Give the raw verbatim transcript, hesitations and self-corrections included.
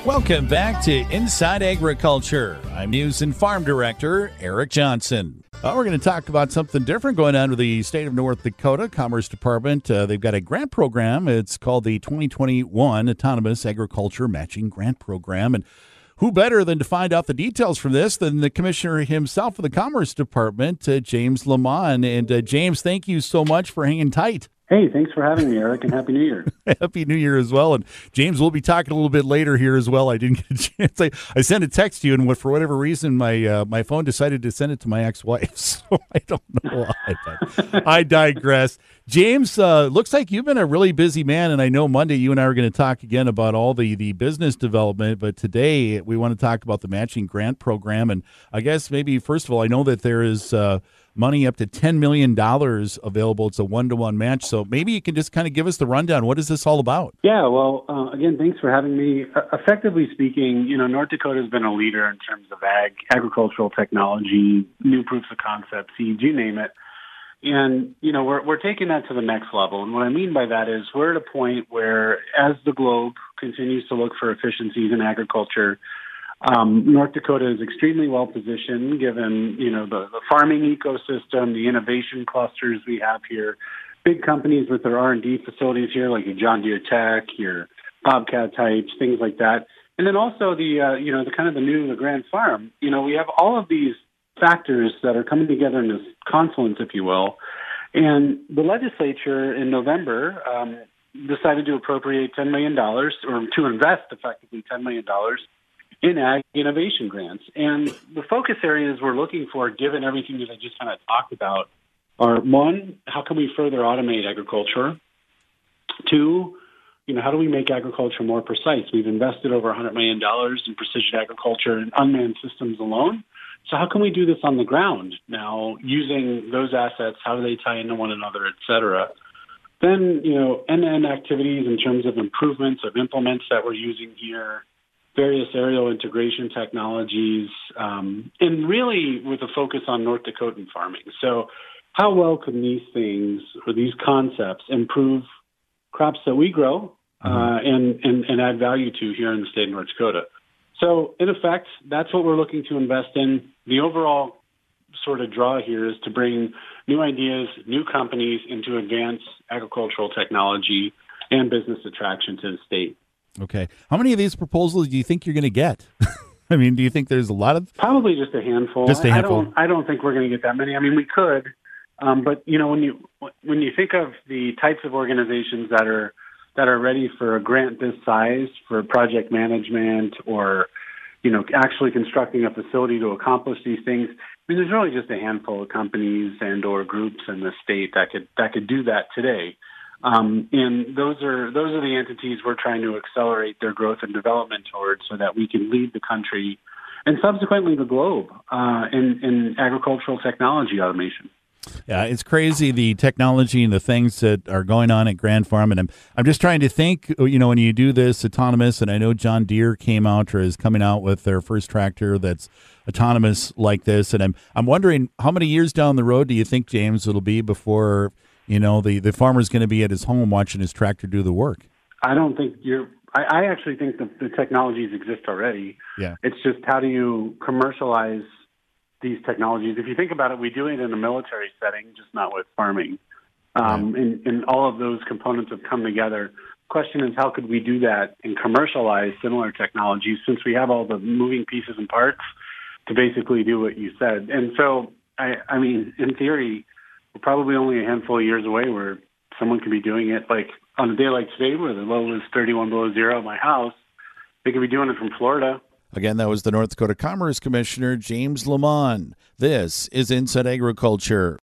Welcome back to Inside Agriculture. I'm News and Farm Director Eric Johnson. Uh, we're going to talk about something different going on with the state of North Dakota Commerce Department. Uh, they've got a grant program. It's called the twenty twenty-one Autonomous Agriculture Matching Grant Program. And who better than to find out the details from this than the commissioner himself of the Commerce Department, uh, James Lamon. And uh, James, thank you so much for hanging tight. Hey, thanks for having me, Eric, and Happy New Year. Happy New Year as well. And James, we'll be talking a little bit later here as well. I didn't get a chance. I, I sent a text to you, and for whatever reason, my uh, my phone decided to send it to my ex-wife. So I don't know why, but I digress. James, uh, looks like you've been a really busy man, and I know Monday you and I are going to talk again about all the, the business development, but today we want to talk about the matching grant program. And I guess maybe, first of all, I know that there is uh, money up to ten million dollars available. It's a one-to-one match. So maybe you can just kind of give us the rundown. What is this all about? Yeah, well, uh, again, thanks for having me. Uh, effectively speaking, you know, North Dakota has been a leader in terms of ag, agricultural technology, new proofs of concept, seeds, you name it. And, you know, we're we're taking that to the next level. And what I mean by that is we're at a point where as the globe continues to look for efficiencies in agriculture, um, North Dakota is extremely well positioned given, you know, the, the farming ecosystem, the innovation clusters we have here, big companies with their R and D facilities here like your John Deere Tech, your Bobcat types, things like that. And then also the, uh, you know, the kind of the new the Grand Farm. You know, we have all of these factors that are coming together in this confluence, if you will. And the legislature in November um, decided to appropriate ten million dollars or to invest effectively ten million dollars in ag innovation grants. And the focus areas we're looking for, given everything that I just kind of talked about, are one, how can we further automate agriculture? Two, you know, how do we make agriculture more precise? We've invested over one hundred million dollars in precision agriculture and unmanned systems alone. So how can we do this on the ground now using those assets? How do they tie into one another, et cetera? Then, you know, end-to-end activities in terms of improvements of implements that we're using here, various aerial integration technologies, um, and really with a focus on North Dakotan farming. So how well can these things or these concepts improve crops that we grow uh, mm-hmm. and, and, and add value to here in the state of North Dakota? So, in effect, that's what we're looking to invest in. The overall sort of draw here is to bring new ideas, new companies into advanced agricultural technology and business attraction to the state. Okay. How many of these proposals do you think you're going to get? I mean, do you think there's a lot of? Probably just a handful. Just a handful. I don't, I don't think we're going to get that many. I mean, we could, um, but you know, when you when you think of the types of organizations that are that are ready for a grant this size for project management or, you know, actually constructing a facility to accomplish these things, I mean, there's really just a handful of companies and or groups in the state that could that could do that today. Um, and those are those are the entities we're trying to accelerate their growth and development towards so that we can lead the country and subsequently the globe uh, in, in agricultural technology automation. Yeah, it's crazy, the technology and the things that are going on at Grand Farm. And I'm I'm just trying to think, you know, when you do this autonomous, and I know John Deere came out or is coming out with their first tractor that's autonomous like this. And I'm I'm wondering how many years down the road do you think, James, it'll be before, you know, the, the farmer's going to be at his home watching his tractor do the work? I don't think you're I, I actually think the, the technologies exist already. Yeah. It's just how do you commercialize these technologies? If you think about it, we do it in a military setting, just not with farming. Um, and, and all of those components have come together. The question is, how could we do that and commercialize similar technologies since we have all the moving pieces and parts to basically do what you said? And so, I, I mean, in theory, we're probably only a handful of years away where someone could be doing it like on a day like today where the low is thirty-one below zero at my house. They could be doing it from Florida. Again, that was the North Dakota Commerce Commissioner, James Lamon. This is Inside Agriculture.